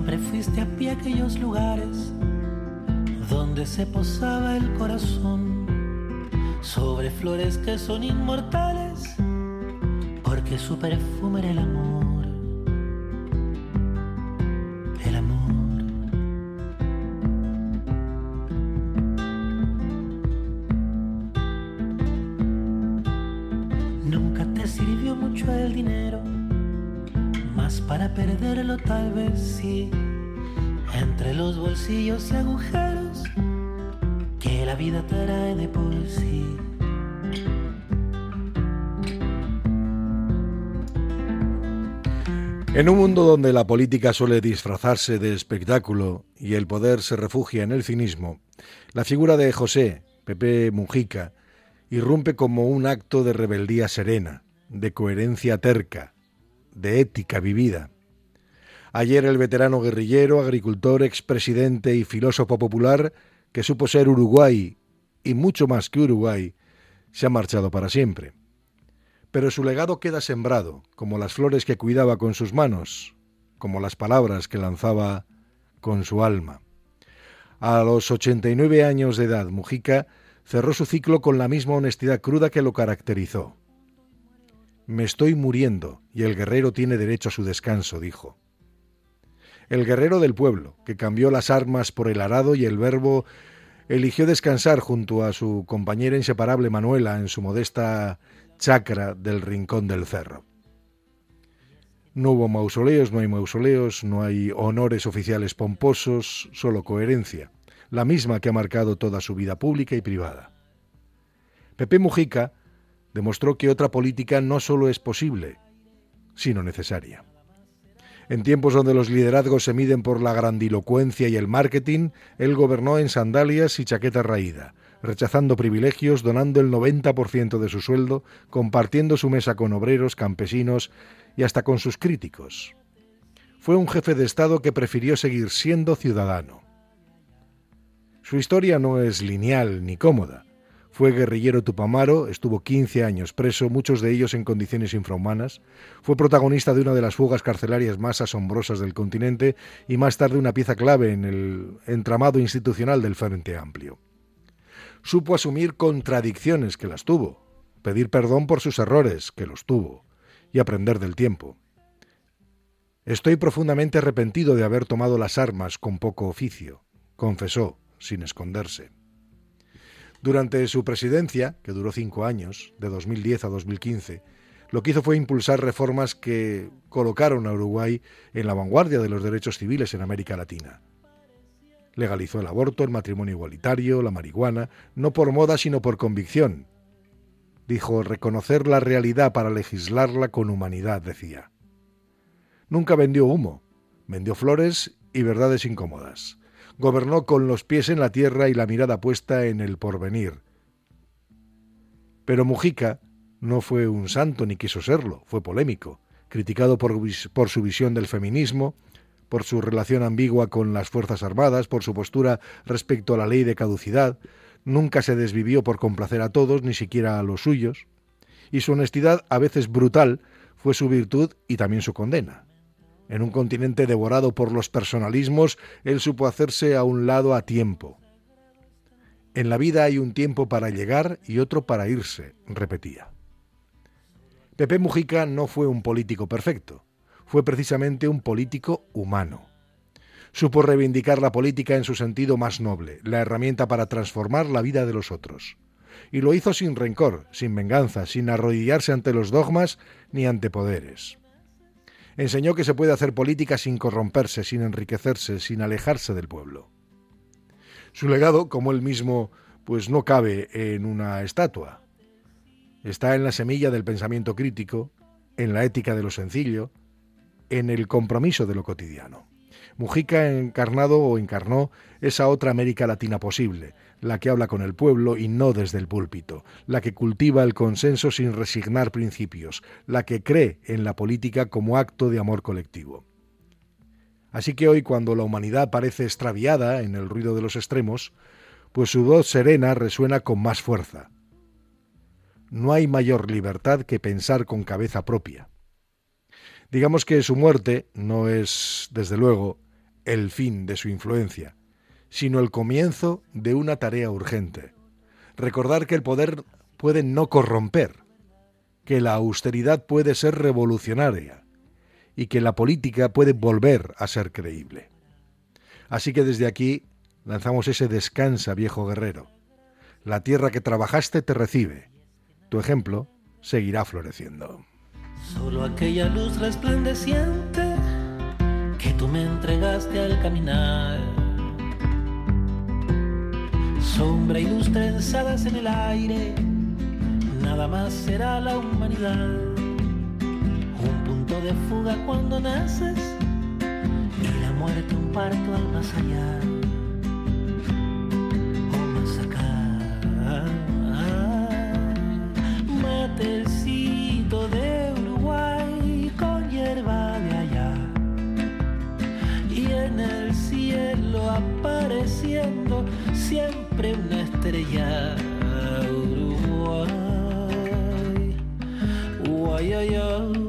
Siempre fuiste a pie a aquellos lugares donde se posaba el corazón, sobre flores que son inmortales, porque su perfume era el amor. El amor. Nunca te sirvió mucho el dinero, más para perderlo tal vez sí, entre los bolsillos y agujeros que la vida trae de por sí. En un mundo donde la política suele disfrazarse de espectáculo y el poder se refugia en el cinismo, la figura de José Pepe Mujica irrumpe como un acto de rebeldía serena, de coherencia terca, de ética vivida. Ayer el veterano guerrillero, agricultor, expresidente y filósofo popular, que supo ser Uruguay y mucho más que Uruguay, se ha marchado para siempre. Pero su legado queda sembrado, como las flores que cuidaba con sus manos, como las palabras que lanzaba con su alma. A los 89 años de edad, Mujica cerró su ciclo con la misma honestidad cruda que lo caracterizó. «Me estoy muriendo y el guerrero tiene derecho a su descanso», dijo. El guerrero del pueblo, que cambió las armas por el arado y el verbo, eligió descansar junto a su compañera inseparable Manuela en su modesta chacra del Rincón del Cerro. No hubo mausoleos, no hay mausoleos, no hay honores oficiales pomposos, solo coherencia, la misma que ha marcado toda su vida pública y privada. Pepe Mujica demostró que otra política no solo es posible, sino necesaria. En tiempos donde los liderazgos se miden por la grandilocuencia y el marketing, él gobernó en sandalias y chaqueta raída, rechazando privilegios, donando el 90% de su sueldo, compartiendo su mesa con obreros, campesinos y hasta con sus críticos. Fue un jefe de Estado que prefirió seguir siendo ciudadano. Su historia no es lineal ni cómoda. Fue guerrillero tupamaro, estuvo 15 años preso, muchos de ellos en condiciones infrahumanas. Fue protagonista de una de las fugas carcelarias más asombrosas del continente y más tarde una pieza clave en el entramado institucional del Frente Amplio. Supo asumir contradicciones, que las tuvo, pedir perdón por sus errores, que los tuvo, y aprender del tiempo. «Estoy profundamente arrepentido de haber tomado las armas con poco oficio», confesó, sin esconderse. Durante su presidencia, que duró 5 años, de 2010 a 2015, lo que hizo fue impulsar reformas que colocaron a Uruguay en la vanguardia de los derechos civiles en América Latina. Legalizó el aborto, el matrimonio igualitario, la marihuana, no por moda sino por convicción. Dijo reconocer la realidad para legislarla con humanidad, decía. Nunca vendió humo, vendió flores y verdades incómodas. Gobernó con los pies en la tierra y la mirada puesta en el porvenir. Pero Mujica no fue un santo ni quiso serlo, fue polémico, criticado por su visión del feminismo, por su relación ambigua con las Fuerzas Armadas, por su postura respecto a la ley de caducidad. Nunca se desvivió por complacer a todos, ni siquiera a los suyos, y su honestidad, a veces brutal, fue su virtud y también su condena. En un continente devorado por los personalismos, él supo hacerse a un lado a tiempo. «En la vida hay un tiempo para llegar y otro para irse», repetía. Pepe Mujica no fue un político perfecto, fue precisamente un político humano. Supo reivindicar la política en su sentido más noble, la herramienta para transformar la vida de los otros. Y lo hizo sin rencor, sin venganza, sin arrodillarse ante los dogmas ni ante poderes. Enseñó que se puede hacer política sin corromperse, sin enriquecerse, sin alejarse del pueblo. Su legado, como él mismo, pues no cabe en una estatua. Está en la semilla del pensamiento crítico, en la ética de lo sencillo, en el compromiso de lo cotidiano. Mujica encarnó esa otra América Latina posible, la que habla con el pueblo y no desde el púlpito, la que cultiva el consenso sin resignar principios, la que cree en la política como acto de amor colectivo. Así que hoy, cuando la humanidad parece extraviada en el ruido de los extremos, pues su voz serena resuena con más fuerza. No hay mayor libertad que pensar con cabeza propia. Digamos que su muerte no es, desde luego, el fin de su influencia, sino el comienzo de una tarea urgente. Recordar que el poder puede no corromper, que la austeridad puede ser revolucionaria y que la política puede volver a ser creíble. Así que desde aquí lanzamos ese descansa, viejo guerrero. La tierra que trabajaste te recibe. Tu ejemplo seguirá floreciendo. Solo aquella luz resplandeciente que tú me entregaste al caminar, sombra y luz trenzadas en el aire, nada más será la humanidad. Un punto de fuga cuando naces y la muerte un parto al más allá o más acá. Matecito de Uruguay con hierba de allá y en el cielo apareciendo siempre una estrella. Uruguay, uay, ay, ay.